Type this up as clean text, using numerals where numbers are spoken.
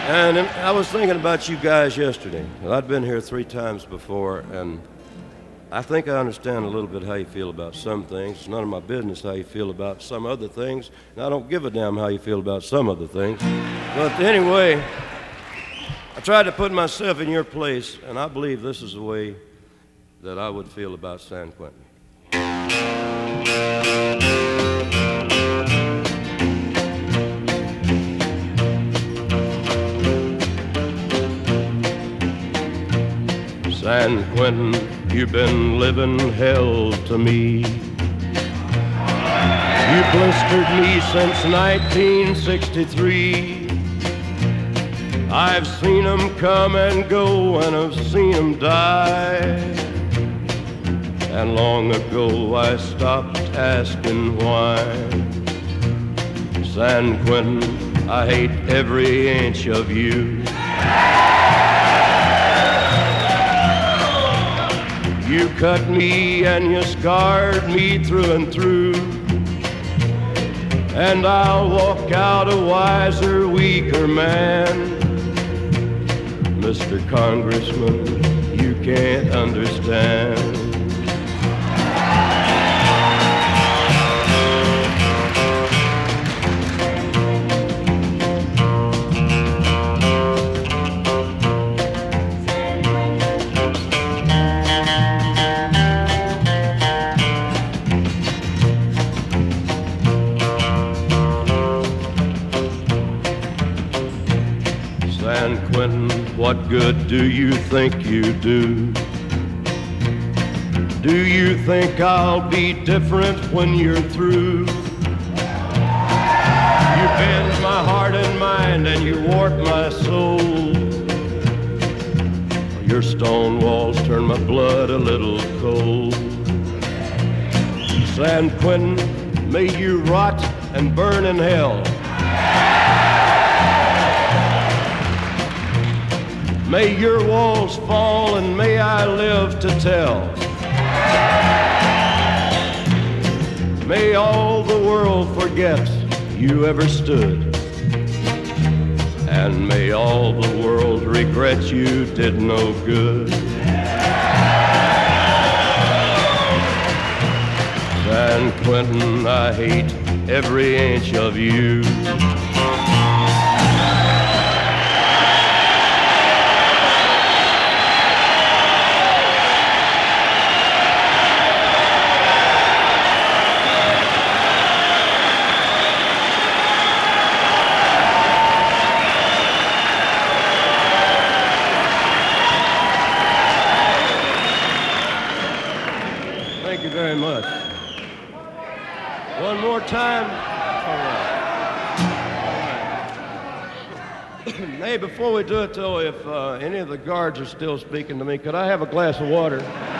And I was thinking about you guys yesterday. Well, I'd been here 3 times before, and I think I understand a little bit how you feel about some things. It's none of my business how you feel about some other things, and I don't give a damn how you feel about some other things. But anyway, I tried to put myself in your place, and I believe this is the way that I would feel about San Quentin. San Quentin, you've been living hell to me. You blistered me since 1963. I've seen 'em come and go, and I've seen 'em die. And long ago I stopped asking why. San Quentin, I hate every inch of you. You cut me and you scarred me through and through. And I'll walk out a wiser, weaker man. Mr. Congressman, you can't understand. San Quentin, what good do you think you do? Do you think I'll be different when you're through? You bend my heart and mind and you warp my soul. Your stone walls turn my blood a little cold. San Quentin, may you rot and burn in hell. May your walls fall and may I live to tell. May all the world forget you ever stood. And may all the world regret you did no good. San Quentin, I hate every inch of you. Thank you very much. One more time. All right. Hey, before we do it, though, if any of the guards are still speaking to me, could I have a glass of water?